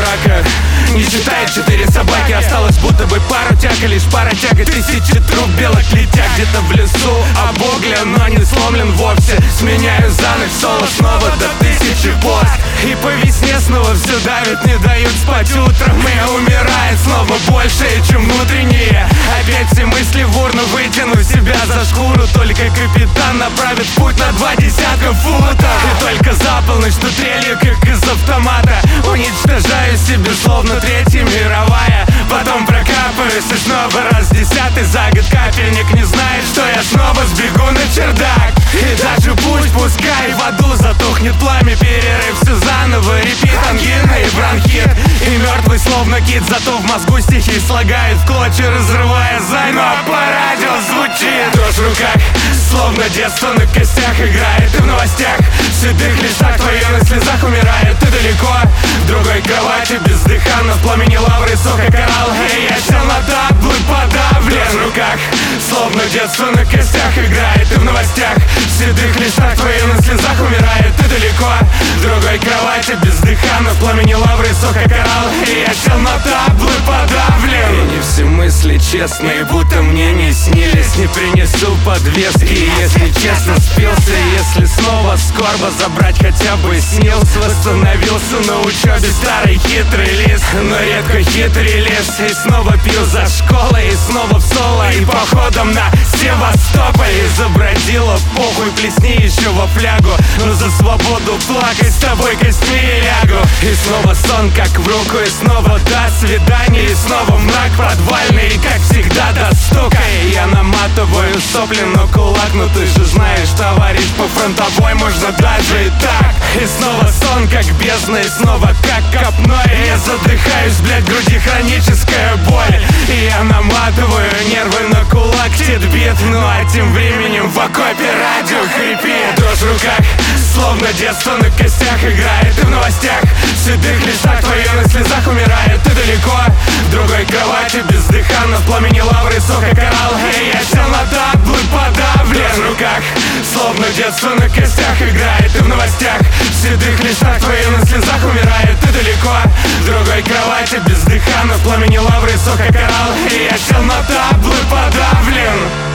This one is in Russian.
мрака. Не считая 4 собаки, осталось будто бы пару тяг, и лишь пара тяга. Тысячи труп белок летят где-то в лесу, обуглен, но не сломлен вовсе. Сменяю за ночь соло снова до 1000 пост. И по весне снова все давит, не дают спать утром. И умирает снова больше, чем внутренние. Опять все мысли в урну, вытяну себя за шкуру. Только капитан направит путь на 20 футов. И только за полночь, что трелью, как из автомата, уничтожаю себе, словно Третья мировая. Потом прокапываюсь и снова раз 10-й за год. Капельник не знает, что я снова сбегу на чердак. И даже пусть, пускай в аду затухнет пламя, перерыв все заново, репит, ангина и бронхит. И мертвый словно кит, зато в мозгу стихи слагают в клочья, разрывая зай. Но по радио звучит дрожь в руках, словно детство на костях играет. И в новостях в седых листах твои на слезах умирает. Ты далеко, в другой кровати бездыханно, в пламени лавры сухо коралл. И я сел на таблы подавлен в руках, словно детство на костях играет. И в новостях в седых листах твои на слезах умирает. Ты далеко, в другой кровати бездыханно, в пламени лавры сухо коралл. И я сел на таблы подавлен. И не все мысли честные, будто мне не снились. Не принесу подвески, если честно спился. Если снова скорба забрать хотя бы снилс. Восстановился на учебе старый хитрый лис, но редко хитрый лес. И снова пью за школой, и снова в соло, и походом на Севастополь. Изобразила похуй, плесни еще во флягу, но за свободу плакать с тобой костьми лягу. И снова сон как в руку, и снова до свидания. И снова мрак подвальный, и как всегда до стука. И я наматываю сопли на кулак, но ты же знаешь, товарищ, по фронтовой можно даже и так. И снова сон как бездна, и снова как копной. И я задыхаюсь, блядь, в груди хроническая боль. И я наматываю нервы на кулак, тит-бит. Ну а тем временем в окопе радио хрипит. Дрожь в руках, словно детство на костях играет. И в новостях в седых листах твои на слезах умирает. Ты далеко, в другой кровати бездыханно, в пламени лавры сухо коралл. И я сел на таблы подавлен в руках, словно детство на костях играет. И в новостях в седых листах твои на слезах умирает. Ты далеко, в другой кровати бездыханно, в пламени лавры сухо коралл. И я сел на таблы подавлен.